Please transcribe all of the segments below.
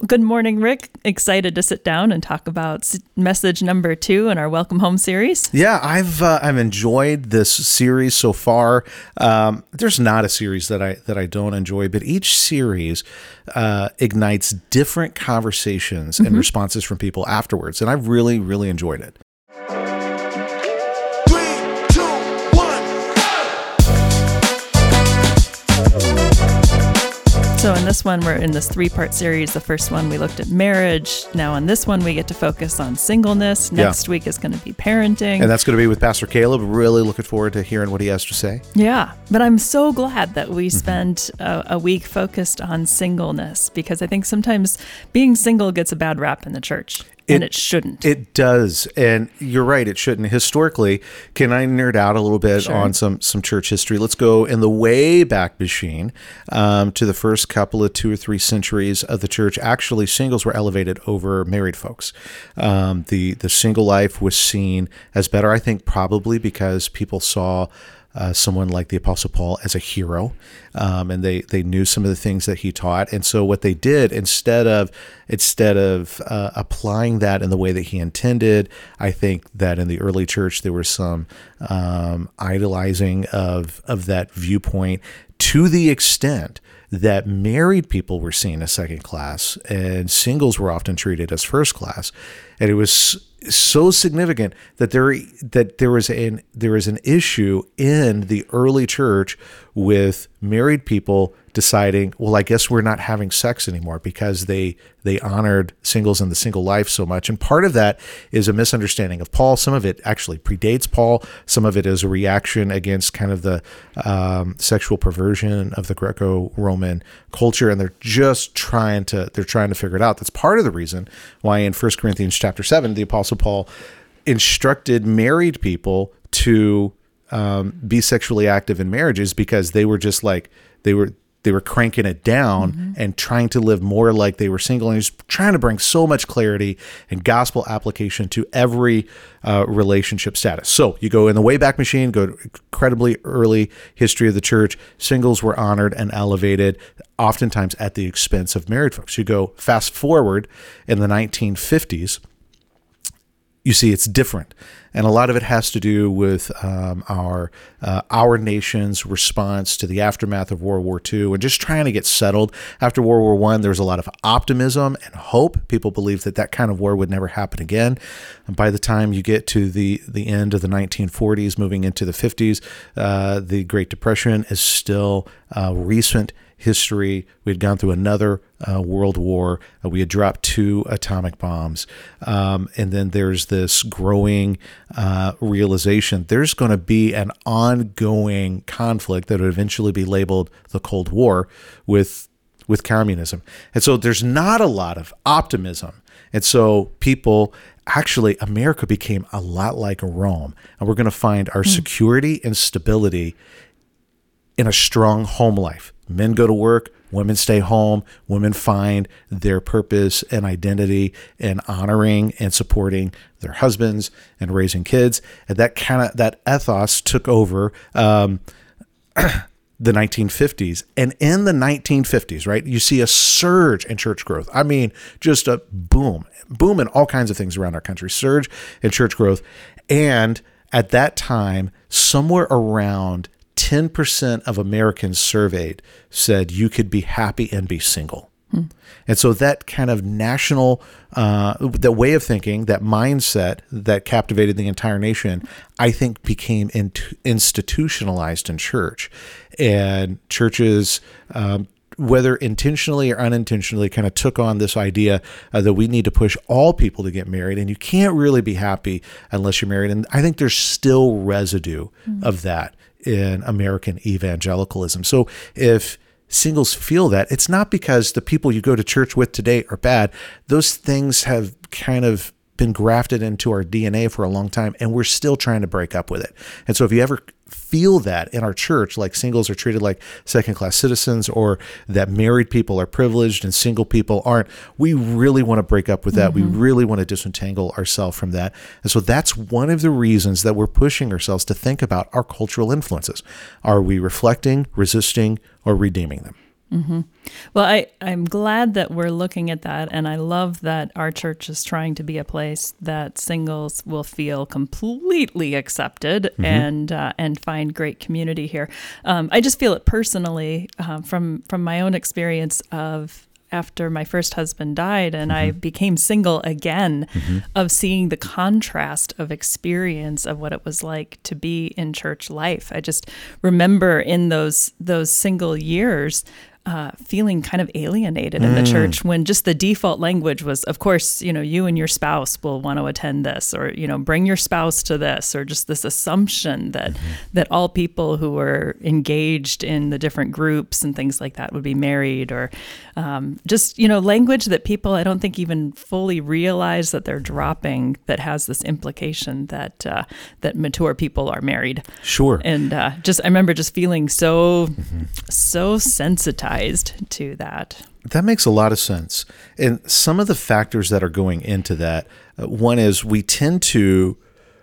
Good morning, Rick. Excited to sit down and talk about message number 2 in our Welcome Home series. Yeah, I've enjoyed this series so far. There's not a series that I don't enjoy, but each series ignites different conversations and responses from people afterwards, and I've really, really enjoyed it. So in this one, we're in this 3-part series. The first one, we looked at marriage. Now on this one, we get to focus on singleness. Next week is going to be parenting. And that's going to be with Pastor Caleb. Really looking forward to hearing what he has to say. Yeah, but I'm so glad that we spent a week focused on singleness, because I think sometimes being single gets a bad rap in the church. And it shouldn't. It does. And you're right, it shouldn't. Historically, can I nerd out a little bit on some church history? Let's go in the way back machine to the first couple of 2 or 3 centuries of the church. Actually, singles were elevated over married folks. The single life was seen as better, I think, probably because people saw someone like the Apostle Paul as a hero, and they knew some of the things that he taught. And so what they did, instead of applying that in the way that he intended, I think that in the early church there was some idolizing of that viewpoint, to the extent that married people were seen as second class and singles were often treated as first class. And it was so significant that there was an issue in the early church with married people deciding, well, I guess we're not having sex anymore, because they honored singles and the single life so much. And part of that is a misunderstanding of Paul. Some of it actually predates Paul. Some of it is a reaction against kind of the sexual perversion of the Greco-Roman culture, and they're trying to figure it out. That's part of the reason why in 1 Corinthians chapter 7, the Apostle Paul instructed married people to be sexually active in marriages, because they were just like, they were cranking it down and trying to live more like they were single. And he's trying to bring so much clarity and gospel application to every relationship status. So you go in the Wayback Machine, go to incredibly early history of the church. Singles were honored and elevated, oftentimes at the expense of married folks. You go fast forward in the 1950s, you see it's different. And a lot of it has to do with our nation's response to the aftermath of World War II and just trying to get settled. After World War I, there was a lot of optimism and hope. People believed that kind of war would never happen again. And by the time you get to the end of the 1940s, moving into the 50s, the Great Depression is still recent history. We had gone through another world war. We had dropped 2 atomic bombs. And then there's this growing realization there's going to be an ongoing conflict that would eventually be labeled the Cold War with communism. And so there's not a lot of optimism. And so America became a lot like Rome. And we're going to find our security and stability in a strong home life. Men go to work, women stay home, women find their purpose and identity in honoring and supporting their husbands and raising kids. And that ethos took over the 1950s. And in the 1950s, right, you see a surge in church growth. I mean, just a boom in all kinds of things around our country, surge in church growth. And at that time, somewhere around 10% of Americans surveyed said you could be happy and be single. And so that kind of national, the way of thinking, that mindset that captivated the entire nation, I think became institutionalized in church. And churches, whether intentionally or unintentionally, kind of took on this idea that we need to push all people to get married, and you can't really be happy unless you're married. And I think there's still residue of that in American evangelicalism. So if singles feel that, it's not because the people you go to church with today are bad. Those things have kind of been grafted into our DNA for a long time, and we're still trying to break up with it. And so if you ever feel that in our church, like singles are treated like second-class citizens, or that married people are privileged and single people aren't, we really want to break up with that. We really want to disentangle ourselves from that. And so that's one of the reasons that we're pushing ourselves to think about our cultural influences. Are we reflecting, resisting, or redeeming them? Well, I'm glad that we're looking at that, and I love that our church is trying to be a place that singles will feel completely accepted and find great community here. I just feel it personally from my own experience of after my first husband died and I became single again, of seeing the contrast of experience of what it was like to be in church life. I just remember in those single years feeling kind of alienated in the church when just the default language was, of course, you and your spouse will want to attend this, or, bring your spouse to this, or just this assumption that all people who were engaged in the different groups and things like that would be married, or just, language that people, I don't think even fully realize that they're dropping, that has this implication that mature people are married. Sure. And I remember just feeling so sensitized to that. That makes a lot of sense. And some of the factors that are going into that, one is we tend to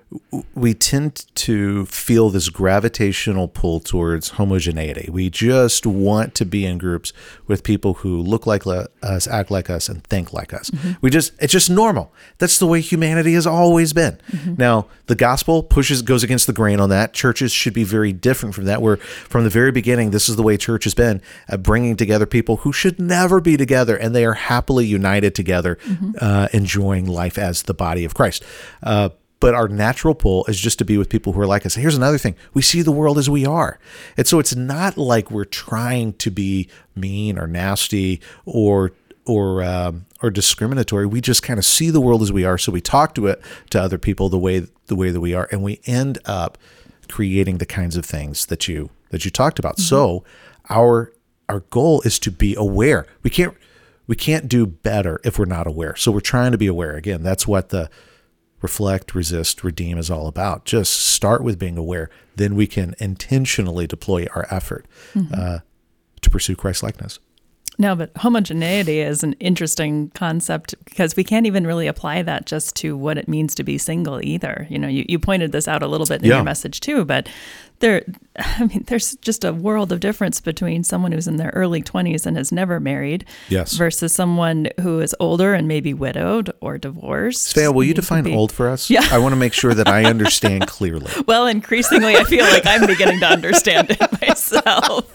feel this gravitational pull towards homogeneity. We just want to be in groups with people who look like us, act like us, and think like us. It's just normal. That's the way humanity has always been. Now, the gospel goes against the grain on that. Churches should be very different from that, where from the very beginning, this is the way church has been, bringing together people who should never be together, and they are happily united together, enjoying life as the body of Christ. But our natural pull is just to be with people who are like us. Here's another thing. We see the world as we are. And so it's not like we're trying to be mean or nasty or discriminatory. We just kind of see the world as we are. So we talk to other people the way that we are, and we end up creating the kinds of things that you talked about. So our goal is to be aware. We can't do better if we're not aware. So we're trying to be aware. Again, that's what the reflect, resist, redeem is all about. Just start with being aware. Then we can intentionally deploy our effort to pursue Christ-likeness. No, but homogeneity is an interesting concept because we can't even really apply that just to what it means to be single either. You pointed this out a little bit in your message too, but there's just a world of difference between someone who's in their early 20s and has never married versus someone who is older and maybe widowed or divorced. Svea, will you define old for us? Yeah. I want to make sure that I understand clearly. Well, increasingly, I feel like I'm beginning to understand it myself.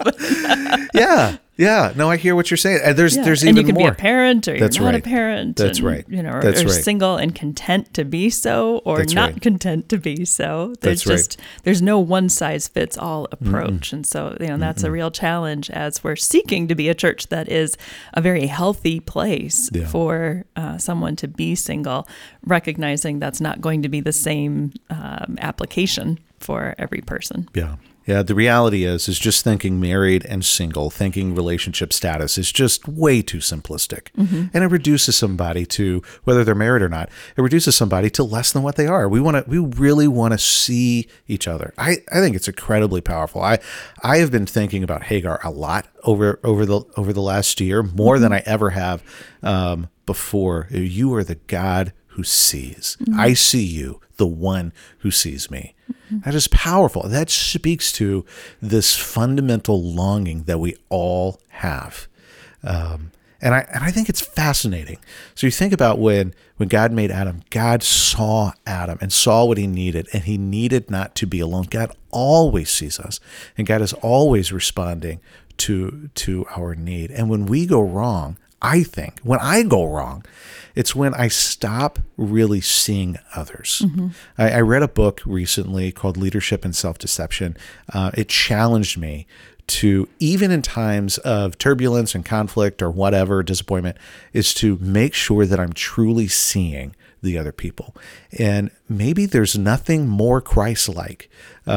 Yeah. No, I hear what you're saying. There's even more. And you can be a parent, or That's you're not right. a parent. That's and, right. Or single and content to be so, or That's not right. content to be so. There's no one size fits all approach. And so, that's a real challenge as we're seeking to be a church that is a very healthy place for someone to be single, recognizing that's not going to be the same application for every person. Yeah, the reality is just thinking married and single, thinking relationship status is just way too simplistic. And it reduces somebody to, whether they're married or not, it reduces somebody to less than what they are. We really want to see each other. I think it's incredibly powerful. I have been thinking about Hagar a lot over the last year, more than I ever have before. You are the God who sees. I see you, the one who sees me. That is powerful. That speaks to this fundamental longing that we all have. And I think it's fascinating. So you think about when God made Adam, God saw Adam and saw what he needed, and he needed not to be alone. God always sees us, and God is always responding to our need. And when we go wrong, when I go wrong, it's when I stop really seeing others. I read a book recently called Leadership and Self-Deception. It challenged me to, even in times of turbulence and conflict or whatever, disappointment, is to make sure that I'm truly seeing the other people. And maybe there's nothing more Christ-like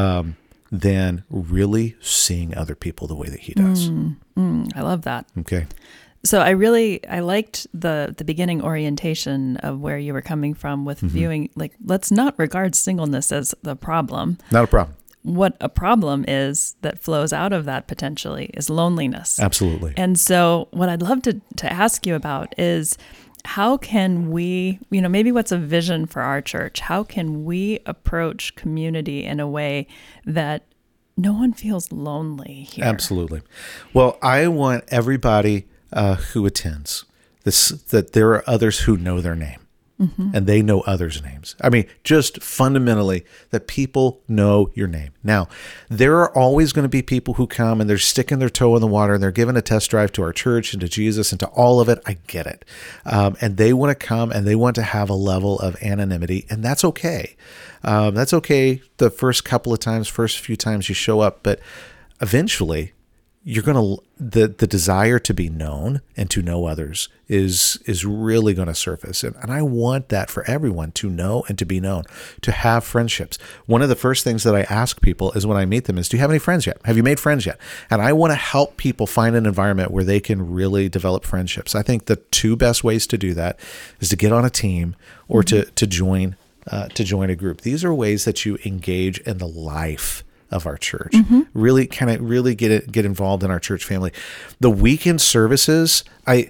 than really seeing other people the way that he does. I love that. Okay. So I liked the beginning orientation of where you were coming from with viewing, let's not regard singleness as the problem. Not a problem. What a problem is that flows out of that potentially is loneliness. Absolutely. And so what I'd love to ask you about is, how can we, maybe what's a vision for our church? How can we approach community in a way that no one feels lonely here. Absolutely. Well, I want everybody who attends that there are others who know their name. And they know others' names. I mean, just fundamentally that people know your name. Now, there are always going to be people who come and they're sticking their toe in the water and they're giving a test drive to our church and to Jesus and to all of it. I get it. And they want to come and they want to have a level of anonymity, and that's okay. That's okay the first couple of times, first few times you show up, but eventually you're going to, the desire to be known and to know others is really going to surface. And I want that for everyone, to know and to be known, to have friendships. One of the first things that I ask people is when I meet them is, do you have any friends yet? Have you made friends yet? And I want to help people find an environment where they can really develop friendships. I think the two best ways to do that is to get on a team or to join a group. These are ways that you engage in the life of our church. Really get involved in our church family. The weekend services, can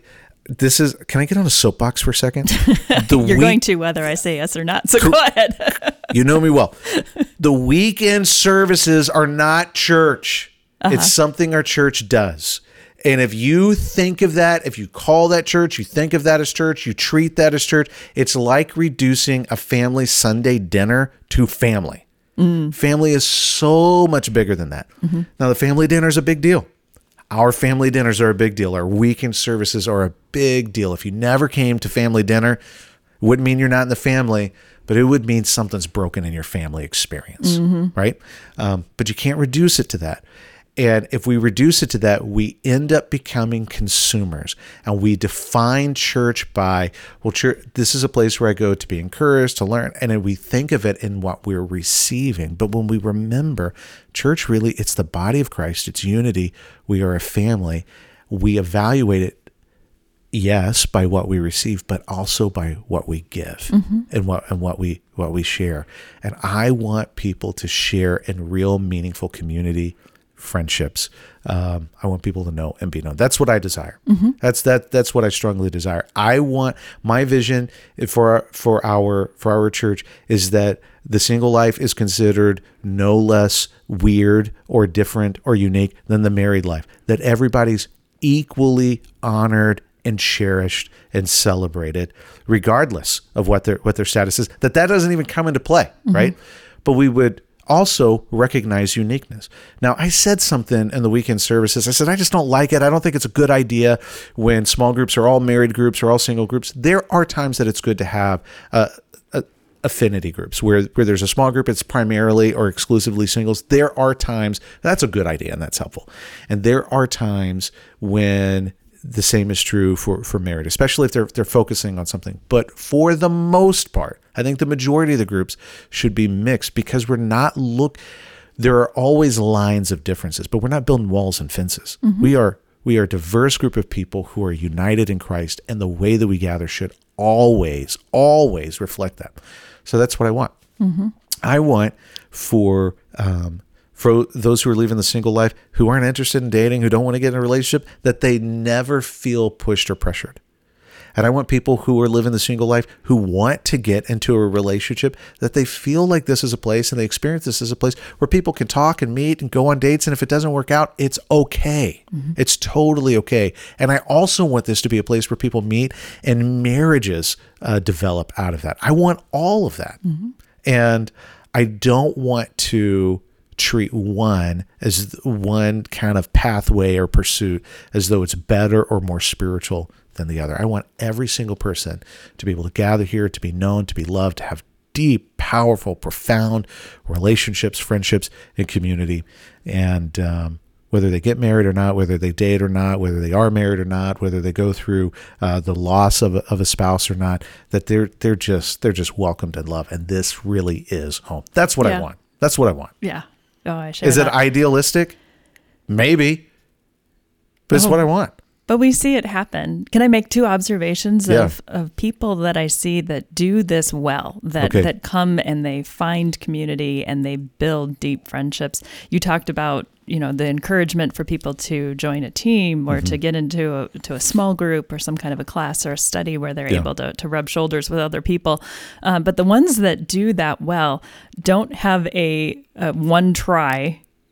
I get on a soapbox for a second? You're going to, whether I say yes or not. So go ahead. You know me well. The weekend services are not church. It's something our church does. And if you think of that, if you call that church, you think of that as church, you treat that as church, it's like reducing a family Sunday dinner to family. Family is so much bigger than that. Now, the family dinner is a big deal. Our family dinners are a big deal. Our weekend services are a big deal. If you never came to family dinner, it wouldn't mean you're not in the family, but it would mean something's broken in your family experience, right? But you can't reduce it to that. And if we reduce it to that, we end up becoming consumers. And we define church by, well, church, this is a place where I go to be encouraged, to learn. And then we think of it in what we're receiving. But when we remember, church really, it's the body of Christ. It's unity. We are a family. We evaluate it, yes, by what we receive, but also by what we give and what we share. And I want people to share in real, meaningful community friendships. I want people to know and be known. That's what I desire. That's what I strongly desire. I want, my vision for our church is that the single life is considered no less weird or different or unique than the married life. That everybody's equally honored and cherished and celebrated, regardless of what their status is. That doesn't even come into play, right? But we would also recognize uniqueness. Now, I said something in the weekend services. I said, I just don't like it. I don't think it's a good idea when small groups are all married groups or all single groups. There are times that it's good to have affinity groups where there's a small group, it's primarily or exclusively singles. There are times that's a good idea and that's helpful. And there are times when the same is true for married, especially if they're focusing on something. But for the most part, I think the majority of the groups should be mixed because there are always lines of differences, but we're not building walls and fences. We are a diverse group of people who are united in Christ, and the way that we gather should always reflect that. So that's what I want. I want for those who are living the single life, who aren't interested in dating, who don't want to get in a relationship, that they never feel pushed or pressured. And I want people who are living the single life, who want to get into a relationship, that they feel like this is a place and they experience this as a place where people can talk and meet and go on dates. And if it doesn't work out, it's okay. It's totally okay. And I also want this to be a place where people meet and marriages develop out of that. I want all of that. And I don't want to treat one as one kind of pathway or pursuit as though it's better or more spiritual than the other. I want every single person to be able to gather here, to be known, to be loved, to have deep, powerful, profound relationships, friendships, and community. And whether they get married or not, whether they date or not, whether they are married or not, whether they go through the loss of a spouse or not, that they're just welcomed and loved. And this really is home. That's what I want. That's what I want. Yeah. Oh, I share Is that. it idealistic? Maybe. But it's what I want. But we see it happen. Can I make two observations of people that I see that do this well, that come and they find community and they build deep friendships? You talked about, the encouragement for people to join a team or to get into a small group or some kind of a class or a study where they're able to rub shoulders with other people. But the ones that do that well don't have a one try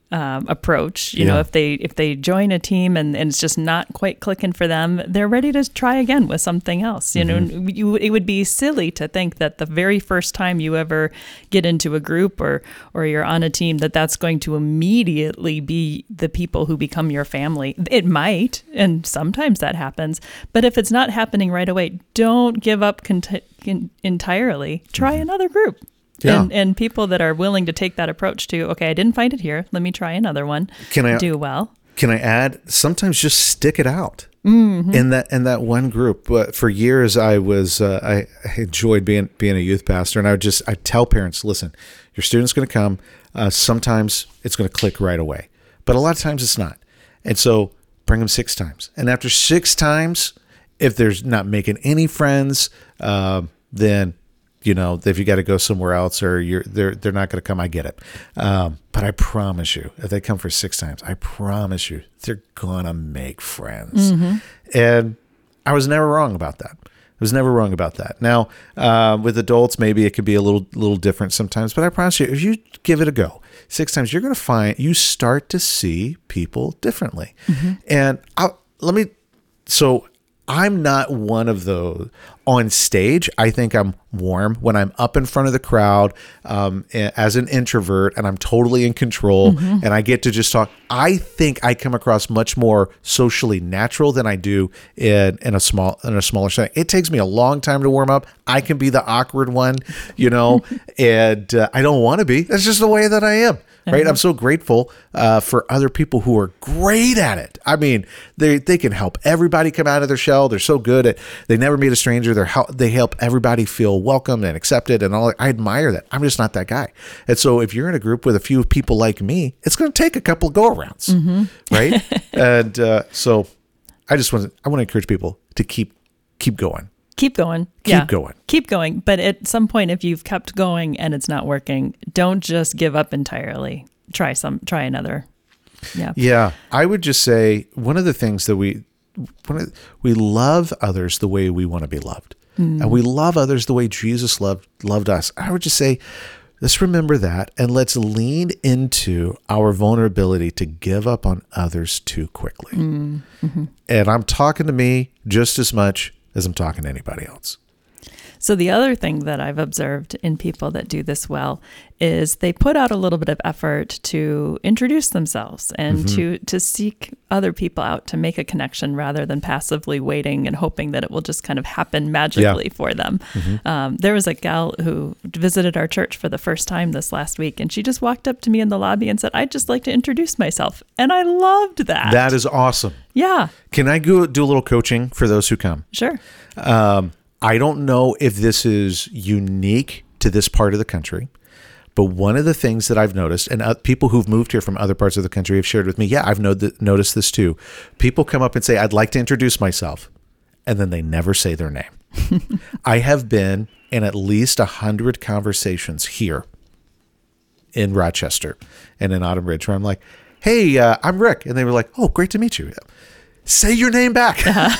approach. You know, if they join a team and it's just not quite clicking for them, they're ready to try again with something else. You know, it would be silly to think that the very first time you ever get into a group or you're on a team that's going to immediately be the people who become your family. It might, and sometimes that happens. But if it's not happening right away, don't give up entirely. Try another group. Yeah. And people that are willing to take that approach to, okay, I didn't find it here. Let me try another one. Do well. Can I add? Sometimes just stick it out in that one group. But for years, I enjoyed being a youth pastor, and I tell parents, listen, your student's going to come. Sometimes it's going to click right away, but a lot of times it's not. And so bring them 6 times, and after 6 times, if there's not making any friends, then if you got to go somewhere else or they're not going to come, I get it. But I promise you, if they come for 6 times, I promise you, they're going to make friends. And I was never wrong about that. Now, with adults, maybe it could be a little different sometimes, but I promise you, if you give it a go 6 times, you're going to find you start to see people differently. And I'm not one of those on stage. I think I'm warm when I'm up in front of the crowd as an introvert, and I'm totally in control and I get to just talk. I think I come across much more socially natural than I do in a smaller setting. It takes me a long time to warm up. I can be the awkward one, and I don't want to be. That's just the way that I am. Right. I'm so grateful for other people who are great at it. I mean, they can help everybody come out of their shell. They're so good at, they never meet a stranger. They help everybody feel welcome and accepted and all. I admire that. I'm just not that guy. And so if you're in a group with a few people like me, it's going to take a couple of go-arounds. Right. And so I want to encourage people to keep going. Keep going. Keep going. But at some point, if you've kept going and it's not working, don't just give up entirely. Try another. Yeah. Yeah. I would just say one of the things that we love others the way we want to be loved. And we love others the way Jesus loved us. I would just say, let's remember that, and let's lean into our vulnerability to give up on others too quickly. And I'm talking to me just as much as I'm talking to anybody else. So the other thing that I've observed in people that do this well is they put out a little bit of effort to introduce themselves and to seek other people out to make a connection rather than passively waiting and hoping that it will just kind of happen magically for them. There was a gal who visited our church for the first time this last week, and she just walked up to me in the lobby and said, "I'd just like to introduce myself." And I loved that. That is awesome. Yeah. Can I go do a little coaching for those who come? Sure. I don't know if this is unique to this part of the country, but one of the things that I've noticed, and people who've moved here from other parts of the country have shared with me, I've noticed this too. People come up and say, "I'd like to introduce myself," and then they never say their name. I have been in at least 100 conversations here in Rochester and in Autumn Ridge where I'm like, "Hey, I'm Rick," and they were like, "Oh, great to meet you." Say your name back.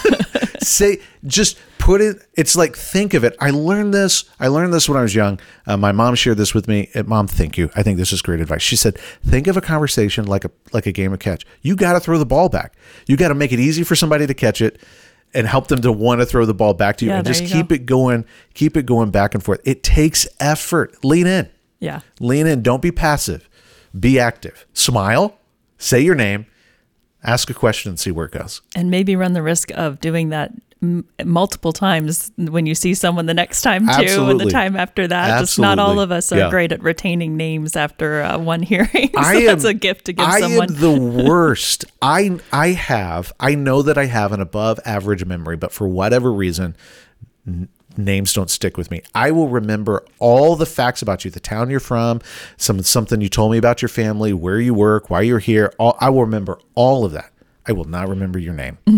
Just put it. It's like, think of it. I learned this when I was young. My mom shared this with me. Mom, thank you. I think this is great advice. She said, think of a conversation like a game of catch. You got to throw the ball back. You got to make it easy for somebody to catch it and help them to want to throw the ball back to you, and just keep it going back and forth. It takes effort. Lean in. Yeah. Lean in. Don't be passive. Be active. Smile. Say your name. Ask a question and see where it goes. And maybe run the risk of doing that multiple times when you see someone the next time too. Absolutely. And the time after that. Absolutely. Just not all of us are great at retaining names after one hearing. That's a gift to give someone. I am the worst. I know that I have an above average memory, but for whatever reason, names don't stick with me. I will remember all the facts about you, the town you're from, something you told me about your family, where you work, why you're here. I will remember all of that. I will not remember your name. I'm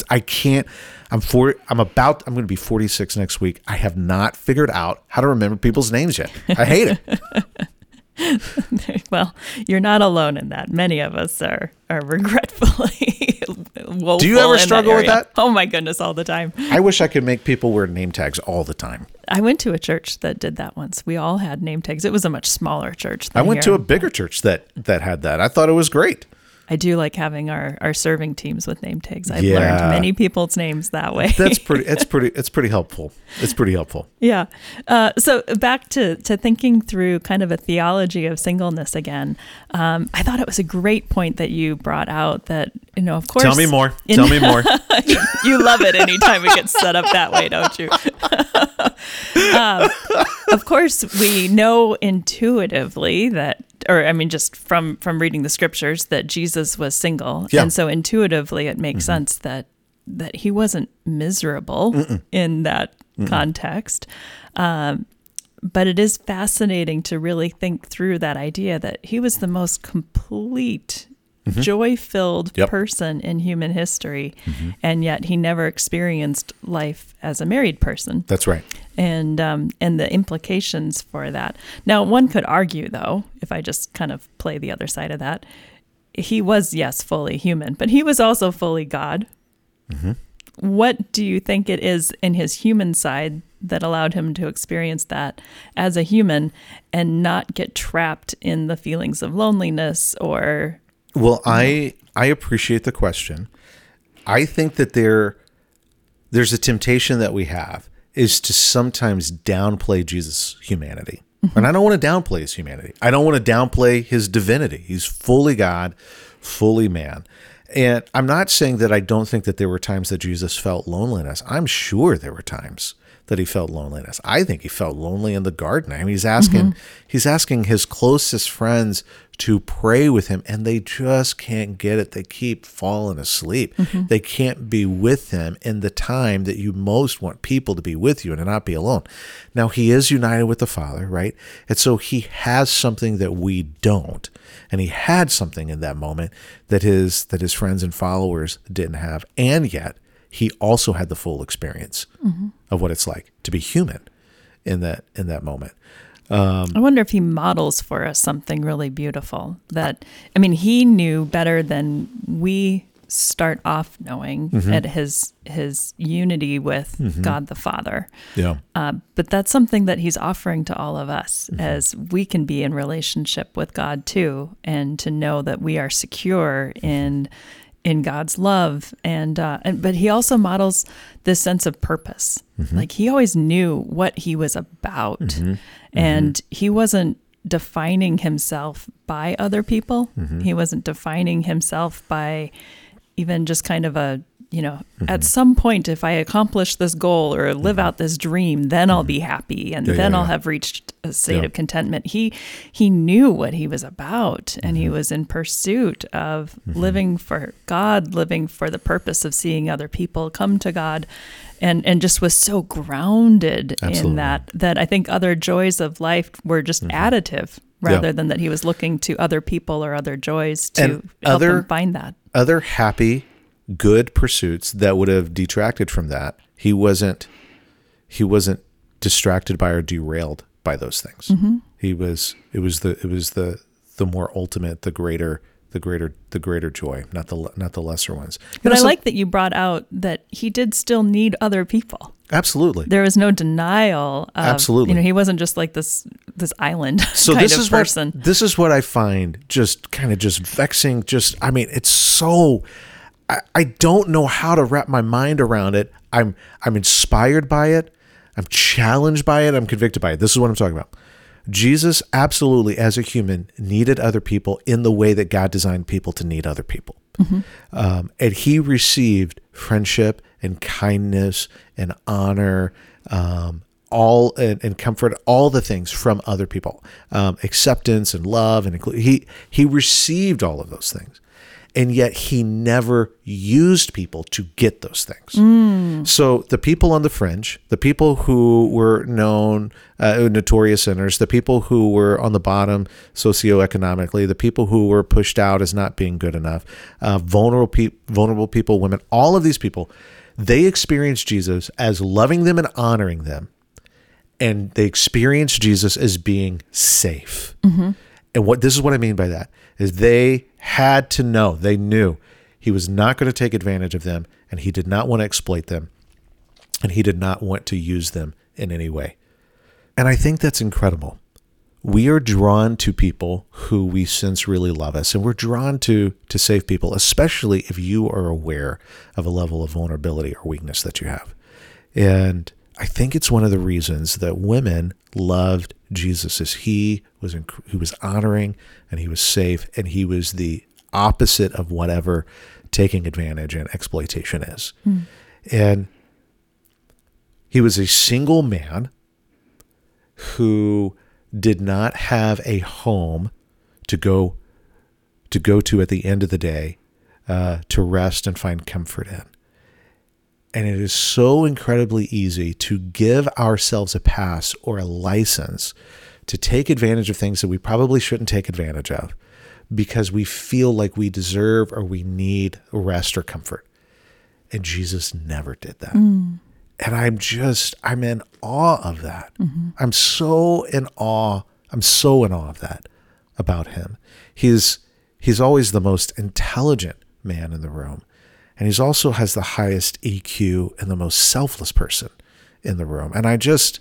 going to be 46 next week. I have not figured out how to remember people's names yet. I hate it. Well, you're not alone in that. Many of us are regretfully woeful. Do you ever struggle with that? Oh my goodness, all the time. I wish I could make people wear name tags all the time. I went to a church that did that once. We all had name tags. It was a much smaller church than I went here. to a bigger church that had that. I thought it was great. I do like having our serving teams with name tags. I've Yeah. learned many people's names that way. It's pretty helpful. It's pretty helpful. Yeah. So back to thinking through kind of a theology of singleness again. I thought it was a great point that you brought out that, of course. Tell me more. Tell me more. You love it anytime it gets set up that way, don't you? Of course, we know intuitively that, just from reading the scriptures, that Jesus was single. Yeah. And so intuitively it makes sense that he wasn't miserable in that context. But it is fascinating to really think through that idea that he was the most complete, joy-filled person in human history, and yet he never experienced life as a married person. That's right. And the implications for that. Now, one could argue, though, if I just kind of play the other side of that, he was, yes, fully human, but he was also fully God. What do you think it is in his human side that allowed him to experience that as a human and not get trapped in the feelings of loneliness or... Well, I appreciate the question. I think that there's a temptation that we have is to sometimes downplay Jesus' humanity. And I don't want to downplay his humanity. I don't want to downplay his divinity. He's fully God, fully man. And I'm not saying that I don't think that there were times that Jesus felt loneliness. I'm sure there were times that he felt loneliness. I think he felt lonely in the garden. I mean, he's asking his closest friends to pray with him, and they just can't get it. They keep falling asleep. They can't be with him in the time that you most want people to be with you and to not be alone. Now, he is united with the Father, right? And so he has something that we don't. And he had something in that moment that his friends and followers didn't have. And yet, he also had the full experience of what it's like to be human in that moment. I wonder if he models for us something really beautiful that, he knew better than we start off knowing at his unity with God the Father. Yeah. But that's something that he's offering to all of us as we can be in relationship with God too, and to know that we are secure in God's love. But he also models this sense of purpose. Like he always knew what he was about. And he wasn't defining himself by other people. He wasn't defining himself by even just kind of at some point, if I accomplish this goal or live out this dream, then I'll be happy, and then I'll have reached a state of contentment. He knew what he was about, and he was in pursuit of living for God, living for the purpose of seeing other people come to God, and just was so grounded in that I think other joys of life were just additive rather than that he was looking to other people or other joys to help him find that. Other happy, good pursuits that would have detracted from that. He wasn't distracted by or derailed by those things. It was the more ultimate, the greater joy, not the lesser ones. But I like that you brought out that he did still need other people. Absolutely. There was no denial of, absolutely. He wasn't just like this island so kind this of is person. This is what I find just vexing. It's so, I don't know how to wrap my mind around it. I'm inspired by it. I'm challenged by it. I'm convicted by it. This is what I'm talking about. Jesus absolutely, as a human, needed other people in the way that God designed people to need other people. And he received friendship and kindness and honor, all and comfort, all the things from other people, acceptance and love, and he received all of those things. And yet he never used people to get those things. So the people on the fringe, the people who were known, notorious sinners, the people who were on the bottom socioeconomically, the people who were pushed out as not being good enough, vulnerable people, women, all of these people, they experienced Jesus as loving them and honoring them. And they experienced Jesus as being safe. And this is what I mean by that, is they had to know, they knew he was not going to take advantage of them, and he did not want to exploit them, and he did not want to use them in any way. And I think that's incredible. We are drawn to people who we sense really love us, and we're drawn to save people, especially if you are aware of a level of vulnerability or weakness that you have. And I think it's one of the reasons that women loved Jesus, is he was honoring, and he was safe, and he was the opposite of whatever taking advantage and exploitation is. And he was a single man who did not have a home to go to at the end of the day, to rest and find comfort in. And it is so incredibly easy to give ourselves a pass or a license to take advantage of things that we probably shouldn't take advantage of, because we feel like we deserve or we need rest or comfort. And Jesus never did that. And I'm in awe of that. I'm so in awe. I'm so in awe of that about him. He's always the most intelligent man in the room. And he's also has the highest EQ and the most selfless person in the room. And I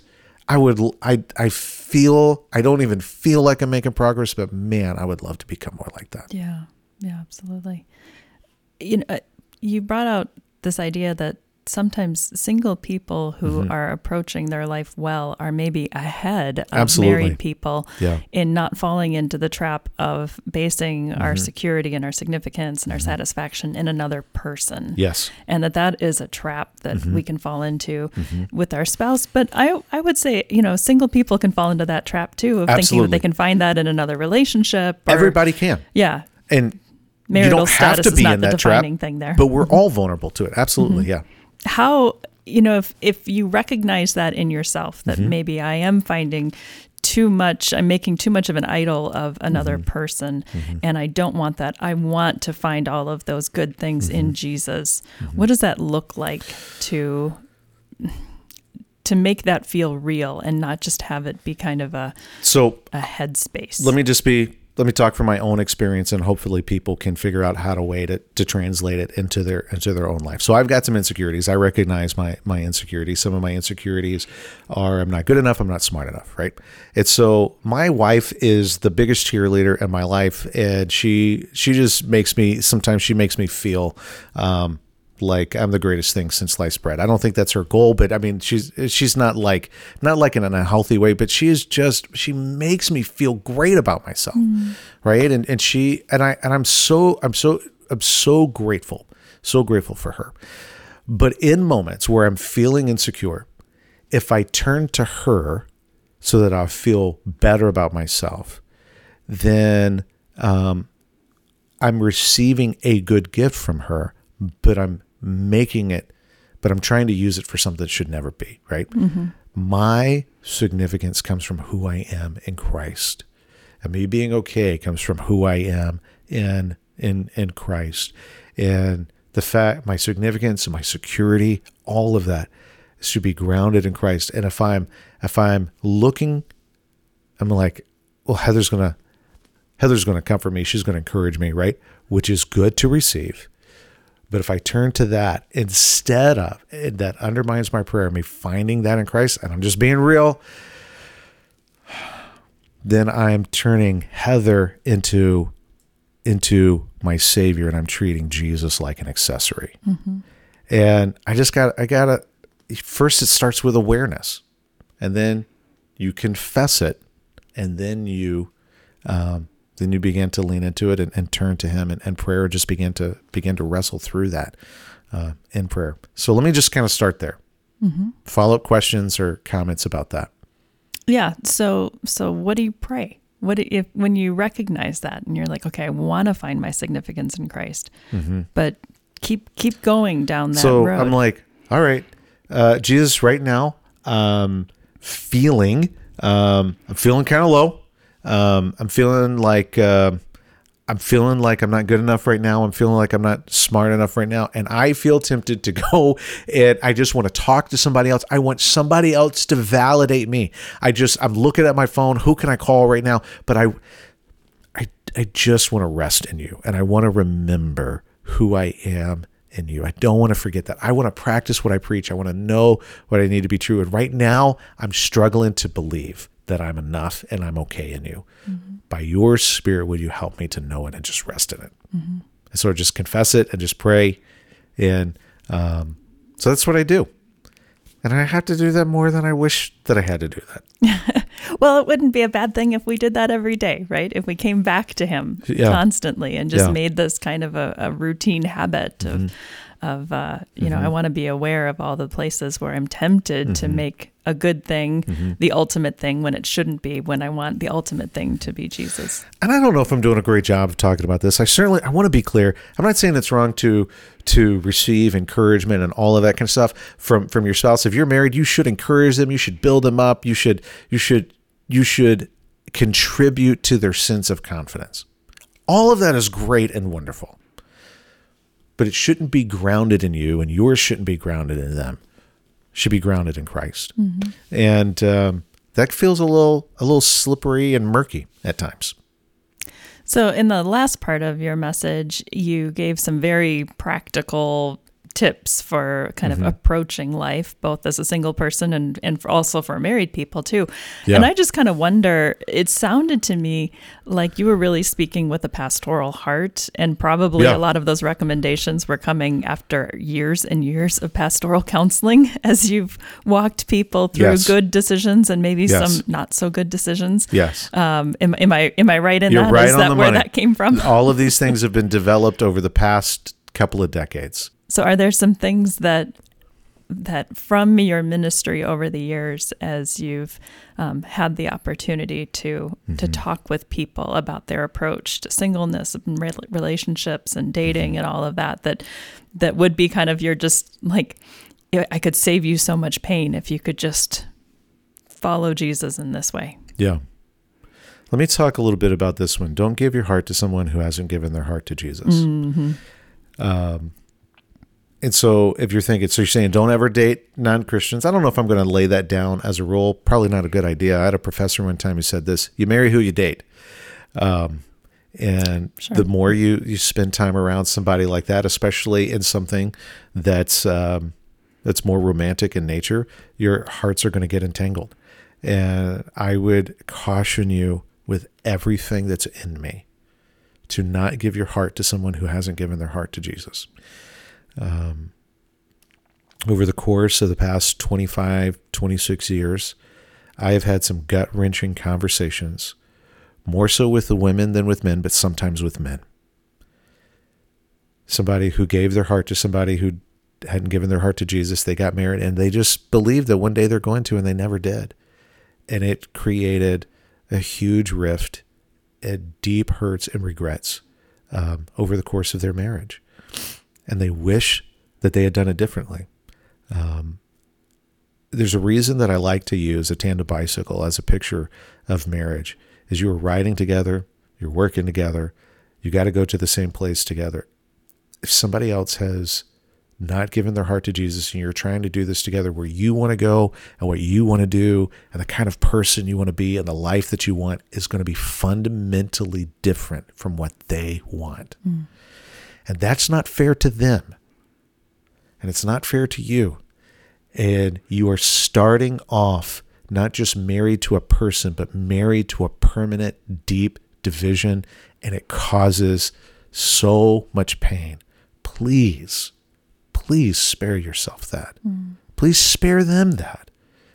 don't even feel like I'm making progress, but man, I would love to become more like that. Yeah, absolutely. You brought out this idea that sometimes single people who are approaching their life well are maybe ahead of married people in not falling into the trap of basing our security and our significance and our satisfaction in another person. Yes. And that is a trap that we can fall into with our spouse. But I would say, single people can fall into that trap too, of thinking that they can find that in another relationship. Everybody can. Yeah. And marital you don't have status to be is not in the that trap, defining thing there. but we're all vulnerable to it. Absolutely. Yeah. How, if you recognize that in yourself, that maybe I am finding too much, I'm making too much of an idol of another person, and I don't want that. I want to find all of those good things in Jesus. What does that look like to make that feel real and not just have it be kind of a headspace? Let me talk from my own experience, and hopefully people can figure out how to translate it into their own life. So I've got some insecurities. I recognize my insecurities. Some of my insecurities are I'm not good enough, I'm not smart enough, right? It's so my wife is the biggest cheerleader in my life, and she just makes me feel like I'm the greatest thing since sliced bread. I don't think that's her goal, but I mean, she's not like in an unhealthy way, but she makes me feel great about myself. Right. And I'm so grateful for her. But in moments where I'm feeling insecure, if I turn to her so that I'll feel better about myself, then, I'm receiving a good gift from her, but I'm trying to use it for something that should never be, right? My significance comes from who I am in Christ. And me being okay comes from who I am in Christ. And the fact, my significance and my security, all of that should be grounded in Christ. And if I'm looking, I'm like, well, Heather's going to comfort me. She's going to encourage me, right? Which is good to receive. But if I turn to that instead of, that undermines my prayer, me finding that in Christ, and I'm just being real, then I'm turning Heather into my Savior, and I'm treating Jesus like an accessory. And I gotta, first it starts with awareness, and then you confess it, and then you begin to lean into it and turn to him, and prayer just begin to wrestle through that in prayer. So let me just kind of start there. Follow-up questions or comments about that? Yeah. So what do you pray? When you recognize that and you're like, okay, I want to find my significance in Christ, but keep going down that road. So I'm like, all right, Jesus, right now, I'm feeling kind of low. I'm feeling like I'm not good enough right now. I'm feeling like I'm not smart enough right now. And I feel tempted to go and I just want to talk to somebody else. I want somebody else to validate me. I'm looking at my phone. Who can I call right now? But I just want to rest in you, and I want to remember who I am in you. I don't want to forget that. I want to practice what I preach. I want to know what I need to be true. And right now, I'm struggling to believe that I'm enough and I'm okay in you. Mm-hmm. By your Spirit, will you help me to know it and just rest in it? Mm-hmm. And so just confess it and just pray. And so that's what I do. And I have to do that more than I wish that I had to do that. Well, it wouldn't be a bad thing if we did that every day, right? If we came back to him constantly and just made this kind of a routine habit of you know, I want to be aware of all the places where I'm tempted to make a good thing the ultimate thing when it shouldn't be, when I want the ultimate thing to be Jesus. And I don't know if I'm doing a great job of talking about this. I want to be clear. I'm not saying it's wrong to receive encouragement and all of that kind of stuff from your spouse. If you're married, you should encourage them. You should build them up. You should contribute to their sense of confidence. All of that is great and wonderful. But it shouldn't be grounded in you, and yours shouldn't be grounded in them. It should be grounded in Christ. Mm-hmm. And that feels a little slippery and murky at times. So in the last part of your message, you gave some very practical tips for kind of approaching life, both as a single person and also for married people too. Yeah. And I just kind of wonder, it sounded to me like you were really speaking with a pastoral heart, and probably a lot of those recommendations were coming after years and years of pastoral counseling as you've walked people through good decisions and maybe some not so good decisions. Yes. Am I right in You're that? Right Is on that the where money. that came from? All of these things have been developed over the past couple of decades. So are there some things that from your ministry over the years, as you've had the opportunity to talk with people about their approach to singleness and relationships and dating and all of that would be kind of your just like, I could save you so much pain if you could just follow Jesus in this way? Yeah. Let me talk a little bit about this one. Don't give your heart to someone who hasn't given their heart to Jesus. Mm-hmm. And so if you're thinking, so you're saying don't ever date non-Christians. I don't know if I'm going to lay that down as a rule. Probably not a good idea. I had a professor one time who said this: you marry who you date. And the more you spend time around somebody like that, especially in something that's more romantic in nature, your hearts are going to get entangled. And I would caution you with everything that's in me to not give your heart to someone who hasn't given their heart to Jesus. Over the course of the past 25, 26 years, I have had some gut-wrenching conversations, more so with the women than with men, but sometimes with men. Somebody who gave their heart to somebody who hadn't given their heart to Jesus, they got married, and they just believed that one day they're going to, and they never did. And it created a huge rift and deep hurts and regrets over the course of their marriage. And they wish that they had done it differently. There's a reason that I like to use a tandem bicycle as a picture of marriage, is you are riding together, you're working together, you got to go to the same place together. If somebody else has not given their heart to Jesus and you're trying to do this together, where you want to go and what you want to do and the kind of person you want to be and the life that you want is going to be fundamentally different from what they want. Mm. And that's not fair to them. And it's not fair to you. And you are starting off not just married to a person, but married to a permanent, deep division, and it causes so much pain. Please spare yourself that. Mm. Please spare them that.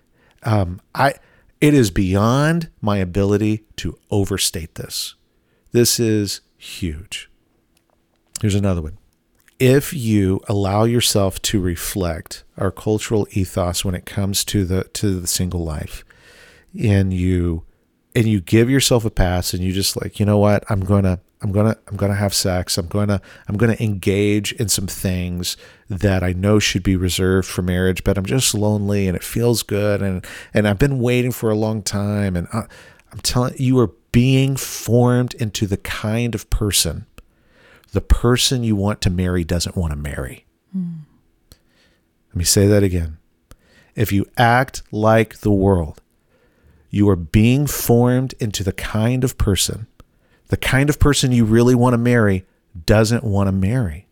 It is beyond my ability to overstate this. This is huge. Here's another one. If you allow yourself to reflect our cultural ethos when it comes to the single life, and you give yourself a pass, and you just like, you know what, I'm gonna have sex. I'm gonna engage in some things that I know should be reserved for marriage, but I'm just lonely and it feels good, and I've been waiting for a long time, and I'm telling you, are being formed into the kind of person the person you want to marry doesn't want to marry. Mm. Let me say that again. If you act like the world, you are being formed into the kind of person The kind of person you really want to marry doesn't want to marry.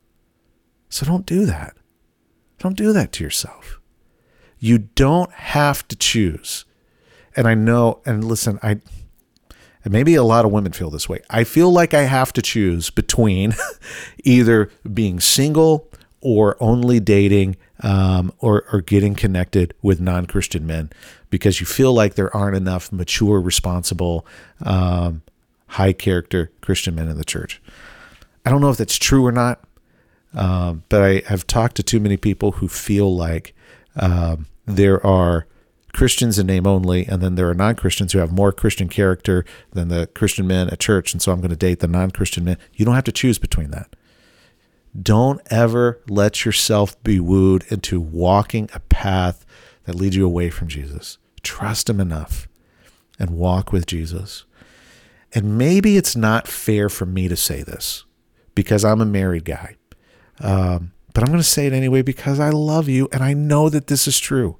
So don't do that. Don't do that to yourself. You don't have to choose. And I know, and listen, and maybe a lot of women feel this way. I feel like I have to choose between either being single or only dating or getting connected with non-Christian men, because you feel like there aren't enough mature, responsible, high character Christian men in the church. I don't know if that's true or not, but I have talked to too many people who feel like there are Christians in name only, and then there are non-Christians who have more Christian character than the Christian men at church, and so I'm going to date the non-Christian men. You don't have to choose between that. Don't ever let yourself be wooed into walking a path that leads you away from Jesus. Trust him enough and walk with Jesus. And maybe it's not fair for me to say this because I'm a married guy, but I'm going to say it anyway because I love you and I know that this is true.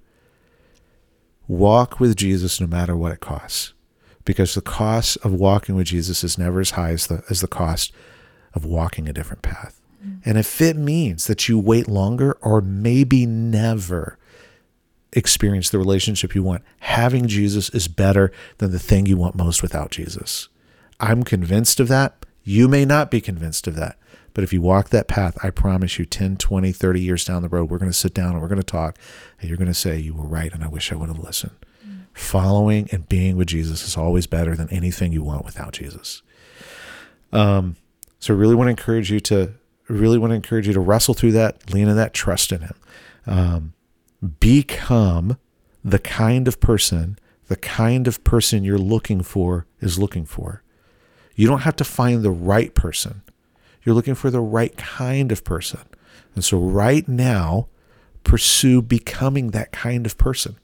Walk with Jesus no matter what it costs, because the cost of walking with Jesus is never as high as the cost of walking a different path. And if it means that you wait longer or maybe never experience the relationship you want, having Jesus is better than the thing you want most without Jesus. I'm convinced of that. You may not be convinced of that. But if you walk that path, I promise you 10, 20, 30 years down the road, we're going to sit down and we're going to talk, and you're going to say, you were right, and I wish I would have listened. Following and being with Jesus is always better than anything you want without Jesus. So I really want to encourage you to wrestle through that, lean in that, trust in him. Become the kind of person you're looking for is looking for. You don't have to find the right person. You're looking for the right kind of person. And so right now, pursue becoming that kind of person.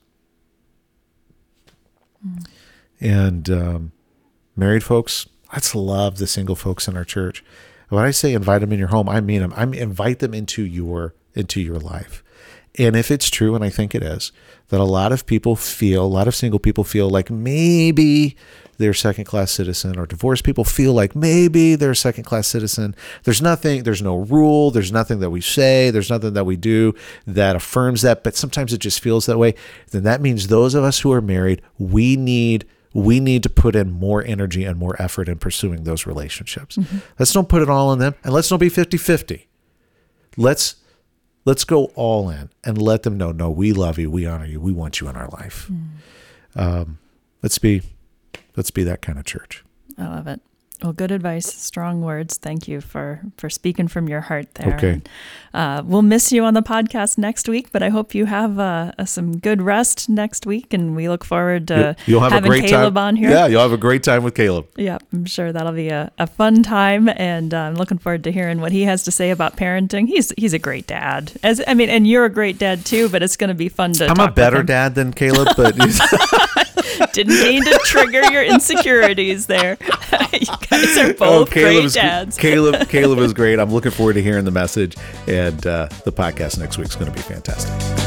And married folks, let's love the single folks in our church. When I say invite them in your home, I mean them. I invite them into your life. And if it's true, and I think it is, that a lot of single people feel like maybe they're second-class citizen, or divorced people feel like maybe they're a second-class citizen. There's no rule, there's nothing that we say, there's nothing that we do that affirms that, but sometimes it just feels that way. Then that means those of us who are married, we need to put in more energy and more effort in pursuing those relationships. Mm-hmm. Let's don't put it all on them, and let's don't be 50-50. Let's go all in and let them know, no, we love you, we honor you, we want you in our life. Let's be that kind of church. I love it. Well, good advice, strong words. Thank you for speaking from your heart there. Okay. And, we'll miss you on the podcast next week, but I hope you have some good rest next week, and we look forward to having Caleb on here. Yeah, you'll have a great time with Caleb. Yeah, I'm sure that'll be a fun time, and I'm looking forward to hearing what he has to say about parenting. He's a great dad. And you're a great dad too, but it's going to be fun to talk with him. I'm a better dad than Caleb, but... Didn't mean to trigger your insecurities there. You guys are both great dads. Caleb is great. I'm looking forward to hearing the message, and the podcast next week is going to be fantastic.